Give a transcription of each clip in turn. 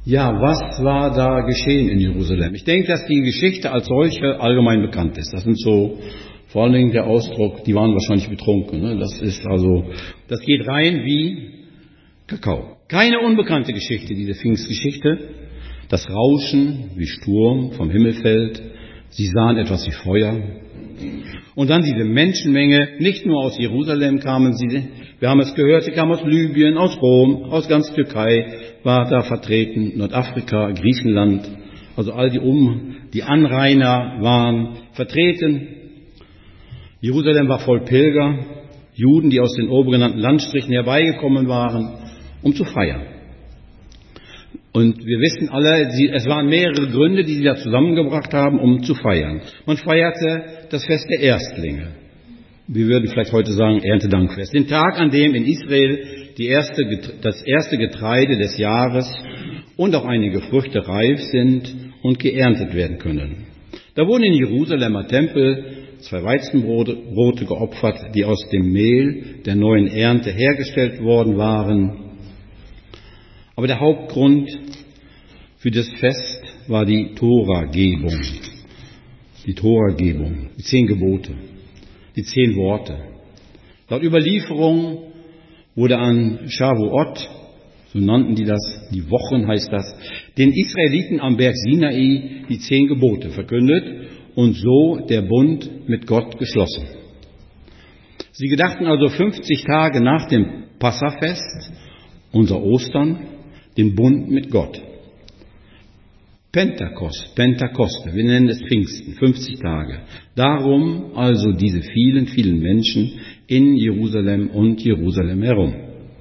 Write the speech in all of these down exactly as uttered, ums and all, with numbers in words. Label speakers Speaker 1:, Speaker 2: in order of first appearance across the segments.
Speaker 1: Ja, was war da geschehen in Jerusalem? Ich denke, dass die Geschichte als solche allgemein bekannt ist. Das sind so, vor allen Dingen der Ausdruck, die waren wahrscheinlich betrunken. Ne? Das ist also, das geht rein wie Kakao. Keine unbekannte Geschichte, diese Pfingstgeschichte. Das Rauschen wie Sturm vom Himmel fällt. Sie sahen etwas wie Feuer. Und dann diese Menschenmenge, nicht nur aus Jerusalem kamen sie, wir haben es gehört, sie kamen aus Libyen, aus Rom, aus ganz Türkei, war da vertreten, Nordafrika, Griechenland, also all die um, die Anrainer waren vertreten. Jerusalem war voll Pilger, Juden, die aus den oben genannten Landstrichen herbeigekommen waren, um zu feiern. Und wir wissen alle, es waren mehrere Gründe, die sie da zusammengebracht haben, um zu feiern. Man feierte das Fest der Erstlinge. Wir würden vielleicht heute sagen Erntedankfest. Den Tag, an dem in Israel die erste, das erste Getreide des Jahres und auch einige Früchte reif sind und geerntet werden können. Da wurden in Jerusalemer Tempel zwei Weizenbrote geopfert, die aus dem Mehl der neuen Ernte hergestellt worden waren. Aber der Hauptgrund für das Fest war die Toragebung. Die Toragebung, die zehn Gebote, die zehn Worte. Laut Überlieferung wurde an Shavuot, so nannten die das, die Wochen heißt das, den Israeliten am Berg Sinai die zehn Gebote verkündet und so der Bund mit Gott geschlossen. Sie gedachten also fünfzig Tage nach dem Passafest, unser Ostern, den Bund mit Gott. Pentekost, Pentekoste, wir nennen es Pfingsten, fünfzig Tage. Darum also diese vielen, vielen Menschen in Jerusalem und Jerusalem herum.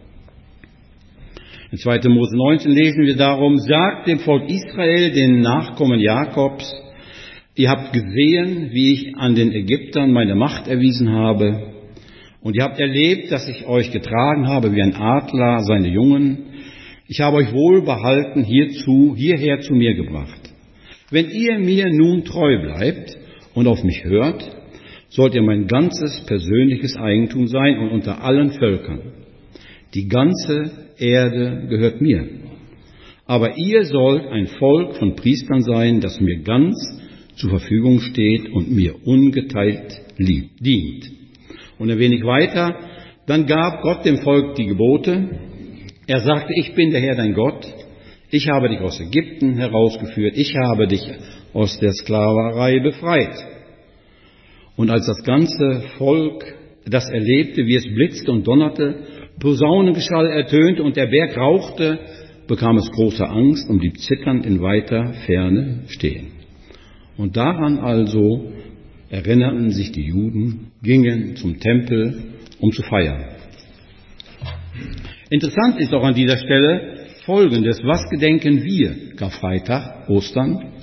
Speaker 1: In zweiter Mose neunzehn lesen wir darum, sagt dem Volk Israel, den Nachkommen Jakobs, ihr habt gesehen, wie ich an den Ägyptern meine Macht erwiesen habe, und ihr habt erlebt, dass ich euch getragen habe wie ein Adler seine Jungen. Ich habe euch wohlbehalten hierzu, hierher zu mir gebracht. Wenn ihr mir nun treu bleibt und auf mich hört, sollt ihr mein ganzes persönliches Eigentum sein und unter allen Völkern. Die ganze Erde gehört mir. Aber ihr sollt ein Volk von Priestern sein, das mir ganz zur Verfügung steht und mir ungeteilt liebt, dient. Und ein wenig weiter, dann gab Gott dem Volk die Gebote. Er sagte, ich bin der Herr dein Gott, ich habe dich aus Ägypten herausgeführt, ich habe dich aus der Sklaverei befreit. Und als das ganze Volk das erlebte, wie es blitzte und donnerte, Posaunengeschall ertönte und der Berg rauchte, bekam es große Angst und blieb zitternd in weiter Ferne stehen. Und daran also erinnerten sich die Juden, gingen zum Tempel, um zu feiern. Interessant ist auch an dieser Stelle Folgendes. Was gedenken wir? Karfreitag, Ostern,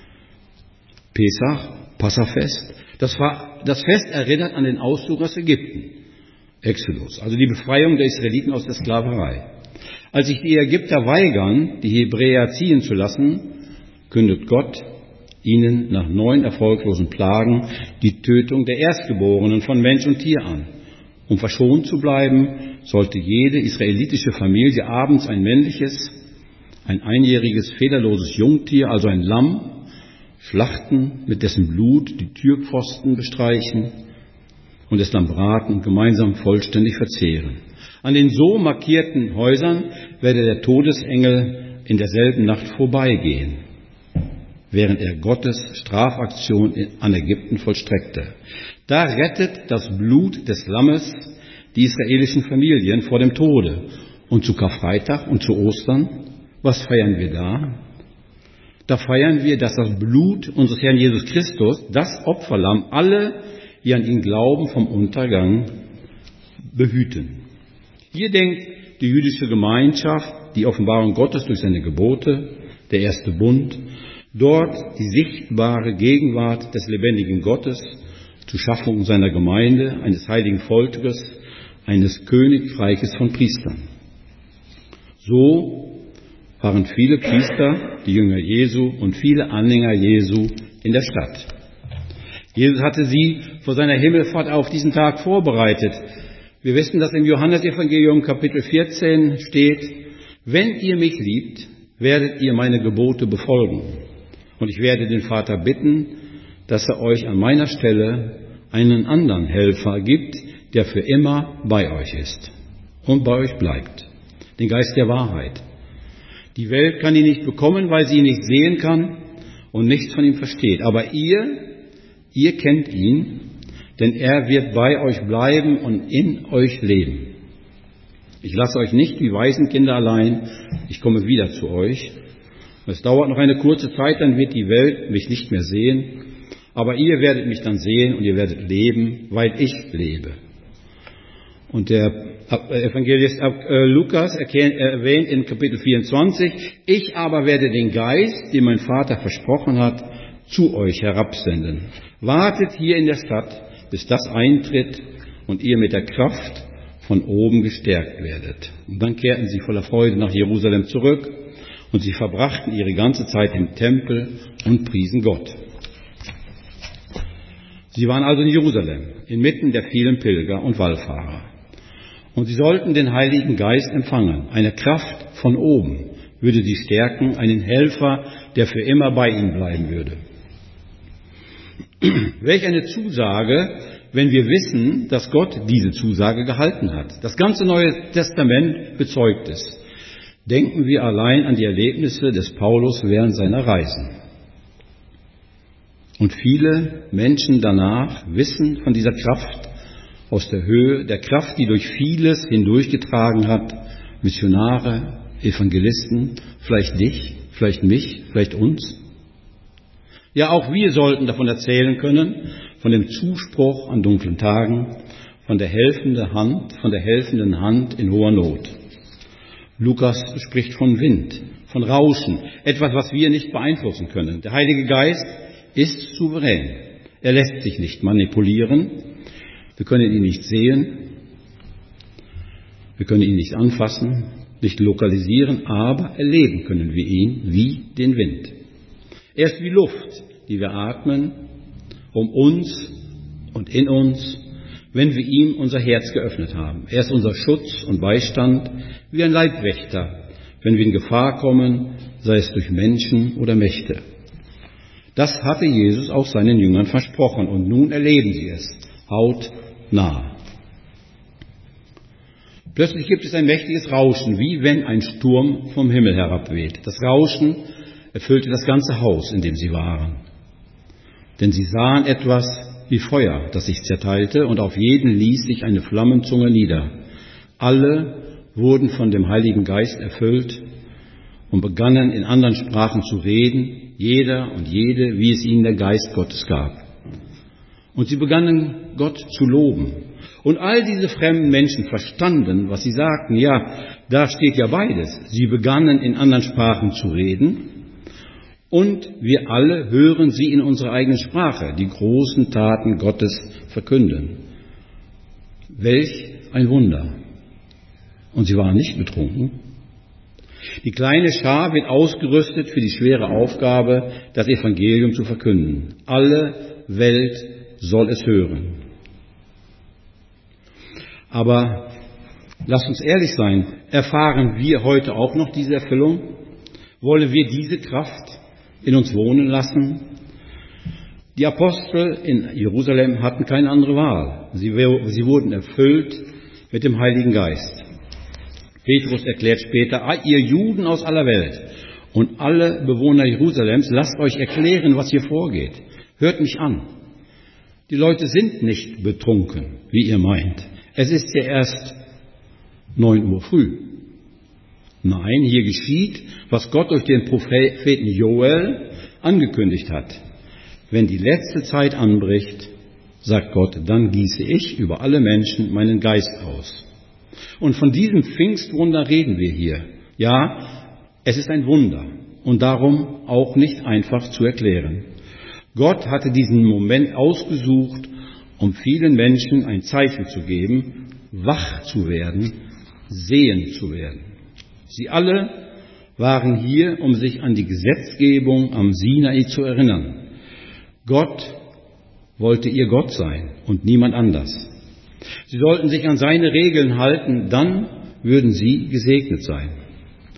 Speaker 1: Pesach, Passafest. Das, war, das Fest erinnert an den Auszug aus Ägypten, Exodus, also die Befreiung der Israeliten aus der Sklaverei. Als sich die Ägypter weigern, die Hebräer ziehen zu lassen, kündet Gott ihnen nach neun erfolglosen Plagen die Tötung der Erstgeborenen von Mensch und Tier an. Um verschont zu bleiben, sollte jede israelitische Familie abends ein männliches, ein einjähriges, fehlerloses Jungtier, also ein Lamm, schlachten, mit dessen Blut die Türpfosten bestreichen und es dann braten und gemeinsam vollständig verzehren. An den so markierten Häusern werde der Todesengel in derselben Nacht vorbeigehen, während er Gottes Strafaktion an Ägypten vollstreckte. Da rettet das Blut des Lammes die israelischen Familien vor dem Tode. Und zu Karfreitag und zu Ostern, was feiern wir da? Da feiern wir, dass das Blut unseres Herrn Jesus Christus, das Opferlamm, alle, die an ihn glauben, vom Untergang behüten. Hier denkt die jüdische Gemeinschaft die Offenbarung Gottes durch seine Gebote, der erste Bund, dort die sichtbare Gegenwart des lebendigen Gottes zur Schaffung seiner Gemeinde, eines heiligen Volkes, eines Königreiches von Priestern. So waren viele Priester, die Jünger Jesu und viele Anhänger Jesu in der Stadt. Jesus hatte sie vor seiner Himmelfahrt auf diesen Tag vorbereitet. Wir wissen, dass im Johannesevangelium Kapitel vierzehn steht, wenn ihr mich liebt, werdet ihr meine Gebote befolgen. Und ich werde den Vater bitten, dass er euch an meiner Stelle einen anderen Helfer gibt, der für immer bei euch ist und bei euch bleibt. Den Geist der Wahrheit. Die Welt kann ihn nicht bekommen, weil sie ihn nicht sehen kann und nichts von ihm versteht. Aber ihr, ihr kennt ihn, denn er wird bei euch bleiben und in euch leben. Ich lasse euch nicht wie Waisenkinder allein, ich komme wieder zu euch. Es dauert noch eine kurze Zeit, dann wird die Welt mich nicht mehr sehen, aber ihr werdet mich dann sehen und ihr werdet leben, weil ich lebe. Und der Evangelist Lukas erwähnt in Kapitel vierundzwanzig, ich aber werde den Geist, den mein Vater versprochen hat, zu euch herabsenden. Wartet hier in der Stadt, bis das eintritt und ihr mit der Kraft von oben gestärkt werdet. Und dann kehrten sie voller Freude nach Jerusalem zurück und sie verbrachten ihre ganze Zeit im Tempel und priesen Gott. Sie waren also in Jerusalem, inmitten der vielen Pilger und Wallfahrer. Und sie sollten den Heiligen Geist empfangen. Eine Kraft von oben würde sie stärken, einen Helfer, der für immer bei ihnen bleiben würde. Welch eine Zusage, wenn wir wissen, dass Gott diese Zusage gehalten hat. Das ganze Neue Testament bezeugt es. Denken wir allein an die Erlebnisse des Paulus während seiner Reisen. Und viele Menschen danach wissen von dieser Kraft aus der Höhe, der Kraft, die durch vieles hindurchgetragen hat, Missionare, Evangelisten, vielleicht dich, vielleicht mich, vielleicht uns. Ja, auch wir sollten davon erzählen können, von dem Zuspruch an dunklen Tagen, von der helfenden Hand, von der helfenden Hand in hoher Not. Lukas spricht von Wind, von Rauschen, etwas, was wir nicht beeinflussen können. Der Heilige Geist ist souverän. Er lässt sich nicht manipulieren. Wir können ihn nicht sehen. Wir können ihn nicht anfassen, nicht lokalisieren, aber erleben können wir ihn wie den Wind. Er ist wie Luft, die wir atmen, um uns und in uns, wenn wir ihm unser Herz geöffnet haben. Er ist unser Schutz und Beistand, wie ein Leibwächter, wenn wir in Gefahr kommen, sei es durch Menschen oder Mächte. Das hatte Jesus auch seinen Jüngern versprochen und nun erleben sie es, hautnah. Plötzlich gibt es ein mächtiges Rauschen, wie wenn ein Sturm vom Himmel herabweht. Das Rauschen erfüllte das ganze Haus, in dem sie waren. Denn sie sahen etwas wie Feuer, das sich zerteilte, und auf jeden ließ sich eine Flammenzunge nieder. Alle wurden von dem Heiligen Geist erfüllt und begannen in anderen Sprachen zu reden, jeder und jede, wie es ihnen der Geist Gottes gab. Und sie begannen Gott zu loben. Und all diese fremden Menschen verstanden, was sie sagten. Ja, da steht ja beides. Sie begannen in anderen Sprachen zu reden und wir alle hören sie in unserer eigenen Sprache, die großen Taten Gottes verkünden. Welch ein Wunder! Und sie waren nicht betrunken. Die kleine Schar wird ausgerüstet für die schwere Aufgabe, das Evangelium zu verkünden. Alle Welt soll es hören. Aber lasst uns ehrlich sein, erfahren wir heute auch noch diese Erfüllung? Wollen wir diese Kraft in uns wohnen lassen? Die Apostel in Jerusalem hatten keine andere Wahl. Sie, sie wurden erfüllt mit dem Heiligen Geist. Petrus erklärt später, ah, ihr Juden aus aller Welt und alle Bewohner Jerusalems, lasst euch erklären, was hier vorgeht. Hört mich an. Die Leute sind nicht betrunken, wie ihr meint. Es ist ja erst neun Uhr früh. Nein, hier geschieht, was Gott durch den Propheten Joel angekündigt hat. Wenn die letzte Zeit anbricht, sagt Gott, dann gieße ich über alle Menschen meinen Geist aus. Und von diesem Pfingstwunder reden wir hier. Ja, es ist ein Wunder und darum auch nicht einfach zu erklären. Gott hatte diesen Moment ausgesucht, um vielen Menschen ein Zeichen zu geben, wach zu werden, sehend zu werden. Sie alle waren hier, um sich an die Gesetzgebung am Sinai zu erinnern. Gott wollte ihr Gott sein und niemand anders. Sie sollten sich an seine Regeln halten, dann würden sie gesegnet sein.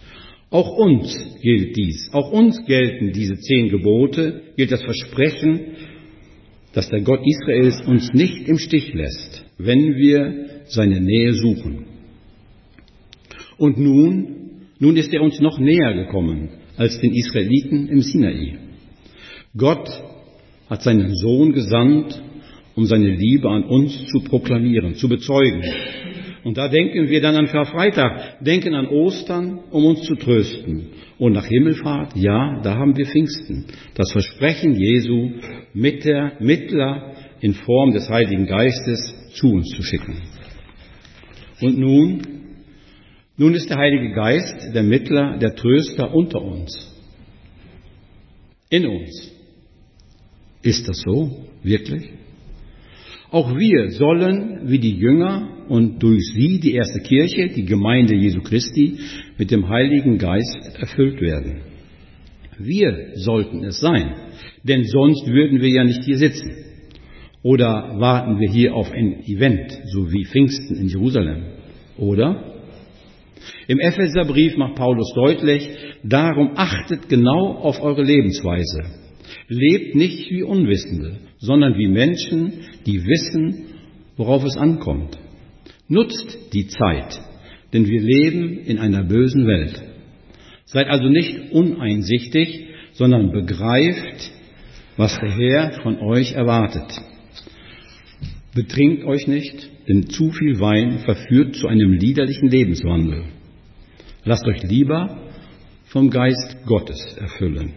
Speaker 1: Auch uns gilt dies. Auch uns gelten diese zehn Gebote, gilt das Versprechen, dass der Gott Israels uns nicht im Stich lässt, wenn wir seine Nähe suchen. Und nun, nun ist er uns noch näher gekommen als den Israeliten im Sinai. Gott hat seinen Sohn gesandt, um seine Liebe an uns zu proklamieren, zu bezeugen. Und da denken wir dann an Karfreitag, denken an Ostern, um uns zu trösten. Und nach Himmelfahrt, ja, da haben wir Pfingsten, das Versprechen Jesu mit der Mittler in Form des Heiligen Geistes zu uns zu schicken. Und nun, nun ist der Heilige Geist der Mittler, der Tröster unter uns, in uns. Ist das so, wirklich? Auch wir sollen, wie die Jünger und durch sie die erste Kirche, die Gemeinde Jesu Christi, mit dem Heiligen Geist erfüllt werden. Wir sollten es sein, denn sonst würden wir ja nicht hier sitzen. Oder warten wir hier auf ein Event, so wie Pfingsten in Jerusalem, oder? Im Epheserbrief macht Paulus deutlich, darum achtet genau auf eure Lebensweise. Lebt nicht wie Unwissende, sondern wie Menschen, die wissen, worauf es ankommt. Nutzt die Zeit, denn wir leben in einer bösen Welt. Seid also nicht uneinsichtig, sondern begreift, was der Herr von euch erwartet. Betrinkt euch nicht, denn zu viel Wein verführt zu einem liederlichen Lebenswandel. Lasst euch lieber vom Geist Gottes erfüllen.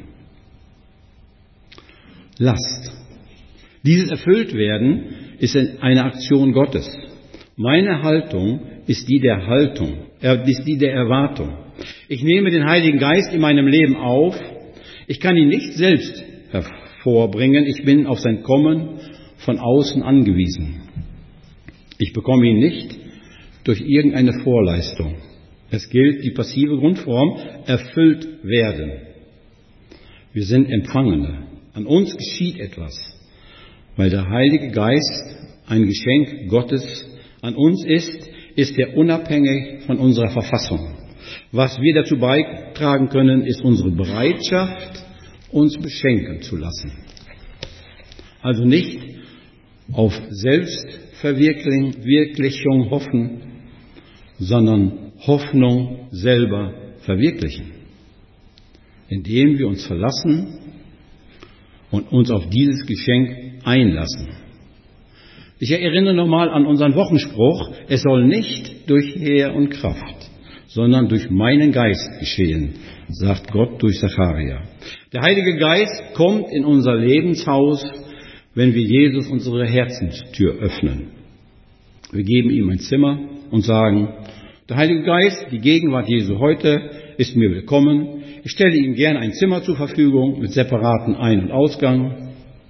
Speaker 1: Lasst. Dieses Erfülltwerden ist eine Aktion Gottes. Meine Haltung ist die der Haltung, ist die der Erwartung. Ich nehme den Heiligen Geist in meinem Leben auf. Ich kann ihn nicht selbst hervorbringen. Ich bin auf sein Kommen von außen angewiesen. Ich bekomme ihn nicht durch irgendeine Vorleistung. Es gilt die passive Grundform, erfüllt werden. Wir sind Empfangene. An uns geschieht etwas, weil der Heilige Geist ein Geschenk Gottes an uns ist, ist er unabhängig von unserer Verfassung. Was wir dazu beitragen können, ist unsere Bereitschaft, uns beschenken zu lassen. Also nicht auf Selbstverwirklichung hoffen, sondern Hoffnung selber verwirklichen, indem wir uns verlassen und uns auf dieses Geschenk einlassen. Ich erinnere nochmal an unseren Wochenspruch, es soll nicht durch Heer und Kraft, sondern durch meinen Geist geschehen, sagt Gott durch Zacharia. Der Heilige Geist kommt in unser Lebenshaus, wenn wir Jesus unsere Herzenstür öffnen. Wir geben ihm ein Zimmer und sagen, der Heilige Geist, die Gegenwart Jesu heute ist mir willkommen. Ich stelle ihm gern ein Zimmer zur Verfügung mit separaten Ein- und Ausgang.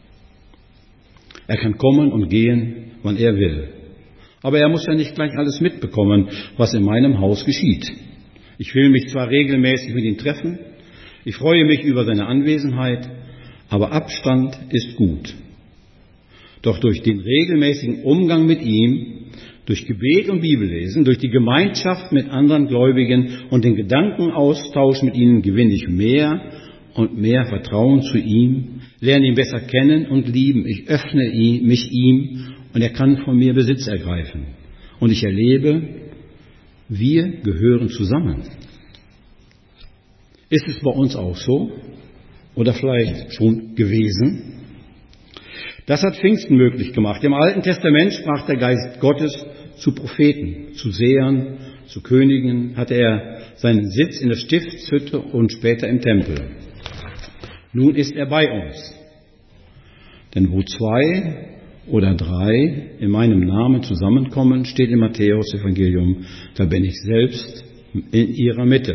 Speaker 1: Er kann kommen und gehen, wann er will. Aber er muss ja nicht gleich alles mitbekommen, was in meinem Haus geschieht. Ich will mich zwar regelmäßig mit ihm treffen, ich freue mich über seine Anwesenheit, aber Abstand ist gut. Doch durch den regelmäßigen Umgang mit ihm, durch Gebet und Bibellesen, durch die Gemeinschaft mit anderen Gläubigen und den Gedankenaustausch mit ihnen gewinne ich mehr und mehr Vertrauen zu ihm, lerne ihn besser kennen und lieben. Ich öffne ihn, mich ihm und er kann von mir Besitz ergreifen. Und ich erlebe, wir gehören zusammen. Ist es bei uns auch so? Oder vielleicht schon gewesen? Das hat Pfingsten möglich gemacht. Im Alten Testament sprach der Geist Gottes zu Propheten, zu Sehern, zu Königen, hatte er seinen Sitz in der Stiftshütte und später im Tempel. Nun ist er bei uns. Denn wo zwei oder drei in meinem Namen zusammenkommen, steht im Matthäus-Evangelium, da bin ich selbst in ihrer Mitte.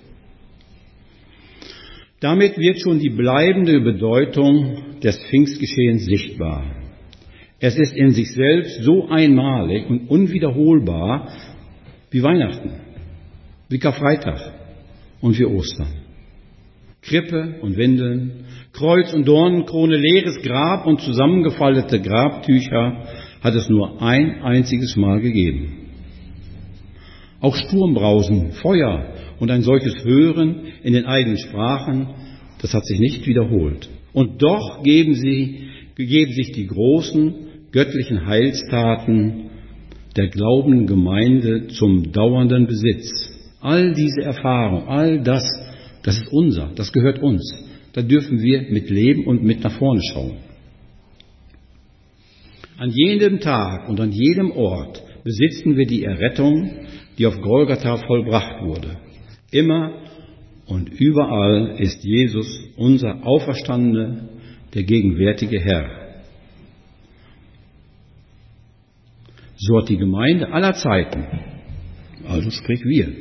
Speaker 1: Damit wird schon die bleibende Bedeutung des Pfingstgeschehens sichtbar. Es ist in sich selbst so einmalig und unwiederholbar wie Weihnachten, wie Karfreitag und wie Ostern. Krippe und Windeln, Kreuz und Dornenkrone, leeres Grab und zusammengefaltete Grabtücher hat es nur ein einziges Mal gegeben. Auch Sturmbrausen, Feuer Und ein solches Hören in den eigenen Sprachen, das hat sich nicht wiederholt. Und doch geben, sie, geben sich die großen göttlichen Heilstaten der glaubenden Gemeinde zum dauernden Besitz. All diese Erfahrung, all das, das ist unser, das gehört uns. Da dürfen wir mit leben und mit nach vorne schauen. An jedem Tag und an jedem Ort besitzen wir die Errettung, die auf Golgatha vollbracht wurde. Immer und überall ist Jesus, unser Auferstandener, der gegenwärtige Herr. So hat die Gemeinde aller Zeiten, also sprich wir,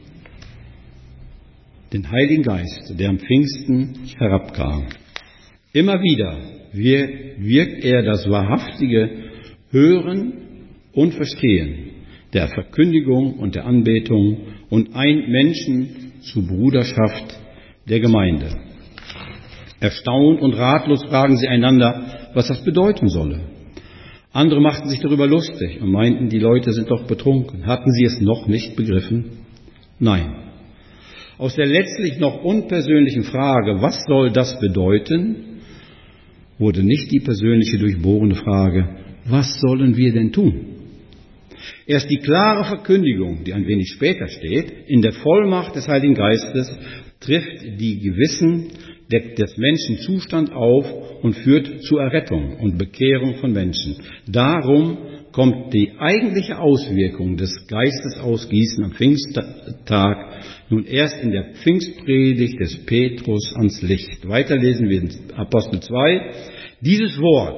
Speaker 1: den Heiligen Geist, der am Pfingsten herabkam. Immer wieder wirkt er das wahrhaftige Hören und Verstehen der Verkündigung und der Anbetung und eint Menschen zur Bruderschaft der Gemeinde. Erstaunt und ratlos fragen sie einander, was das bedeuten solle. Andere machten sich darüber lustig und meinten, die Leute sind doch betrunken. Hatten sie es noch nicht begriffen? Nein. Aus der letztlich noch unpersönlichen Frage, was soll das bedeuten, wurde nicht die persönliche durchbohrende Frage, was sollen wir denn tun? Erst die klare Verkündigung, die ein wenig später steht, in der Vollmacht des Heiligen Geistes, trifft die Gewissen des Menschen Zustand auf und führt zur Errettung und Bekehrung von Menschen. Darum kommt die eigentliche Auswirkung des Geistesausgießen am Pfingsttag nun erst in der Pfingstpredigt des Petrus ans Licht. Weiter lesen wir in Apostel zwei. Dieses Wort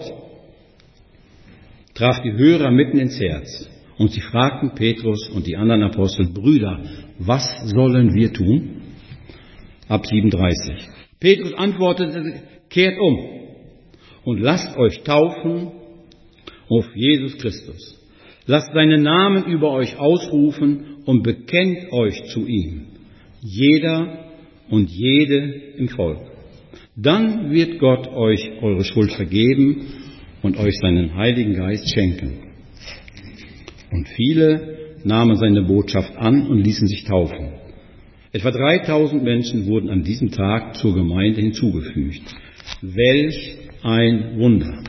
Speaker 1: traf die Hörer mitten ins Herz. Und sie fragten Petrus und die anderen Apostel, Brüder, was sollen wir tun? Ab siebenunddreißig. Petrus antwortete, kehrt um und lasst euch taufen auf Jesus Christus. Lasst seinen Namen über euch ausrufen und bekennt euch zu ihm. Jeder und jede im Volk. Dann wird Gott euch eure Schuld vergeben und euch seinen Heiligen Geist schenken. Und viele nahmen seine Botschaft an und ließen sich taufen. Etwa dreitausend Menschen wurden an diesem Tag zur Gemeinde hinzugefügt. Welch ein Wunder!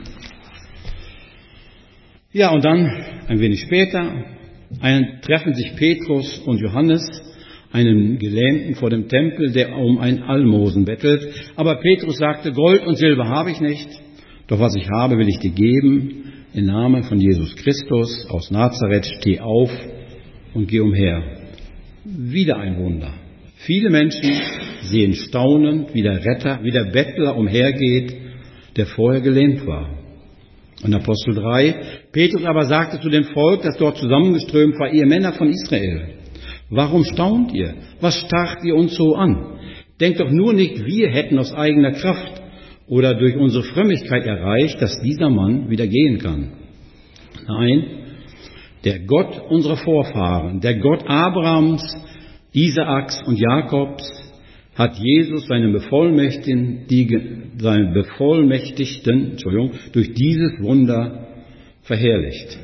Speaker 1: Ja, und dann, ein wenig später, ein, treffen sich Petrus und Johannes, einen Gelähmten vor dem Tempel, der um ein Almosen bettelt. Aber Petrus sagte, Gold und Silber habe ich nicht, doch was ich habe, will ich dir geben. Im Namen von Jesus Christus aus Nazareth, steh auf und geh umher. Wieder ein Wunder. Viele Menschen sehen staunend, wie der Retter, wie der Bettler umhergeht, der vorher gelähmt war. In Apostel drei, Petrus aber sagte zu dem Volk, das dort zusammengeströmt war, ihr Männer von Israel, warum staunt ihr? Was starrt ihr uns so an? Denkt doch nur nicht, wir hätten aus eigener Kraft oder durch unsere Frömmigkeit erreicht, dass dieser Mann wieder gehen kann. Nein, der Gott unserer Vorfahren, der Gott Abrahams, Isaaks und Jakobs, hat Jesus, seinen Bevollmächtigten, die, seinen Bevollmächtigten Entschuldigung, durch dieses Wunder verherrlicht.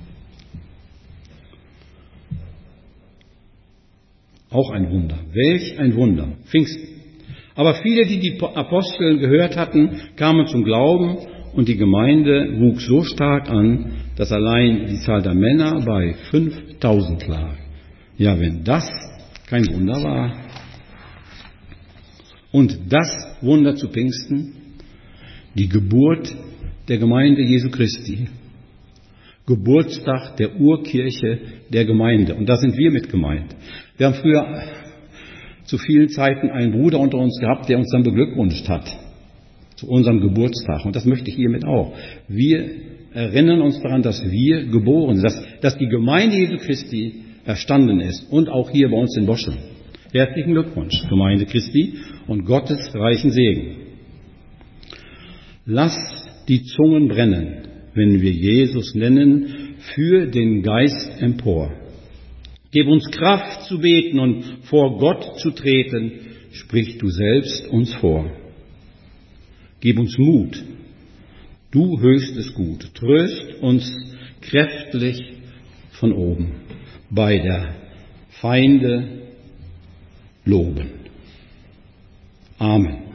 Speaker 1: Auch ein Wunder. Welch ein Wunder. Pfingsten. Aber viele, die die Apostel gehört hatten, kamen zum Glauben und die Gemeinde wuchs so stark an, dass allein die Zahl der Männer bei fünftausend lag. Ja, wenn das kein Wunder war. Und das Wunder zu Pfingsten, die Geburt der Gemeinde Jesu Christi. Geburtstag der Urkirche der Gemeinde. Und da sind wir mit gemeint. Wir haben früher zu vielen Zeiten einen Bruder unter uns gehabt, der uns dann beglückwünscht hat zu unserem Geburtstag. Und das möchte ich hiermit auch. Wir erinnern uns daran, dass wir geboren sind, dass, dass die Gemeinde Jesu Christi erstanden ist und auch hier bei uns in Boschel. Herzlichen Glückwunsch, Gemeinde Christi und Gottes reichen Segen. Lasst die Zungen brennen, wenn wir Jesus nennen, für den Geist empor. Gib uns Kraft zu beten und vor Gott zu treten, sprich du selbst uns vor. Gib uns Mut, du höchstes Gut, tröst uns kräftig von oben bei der Feinde loben. Amen.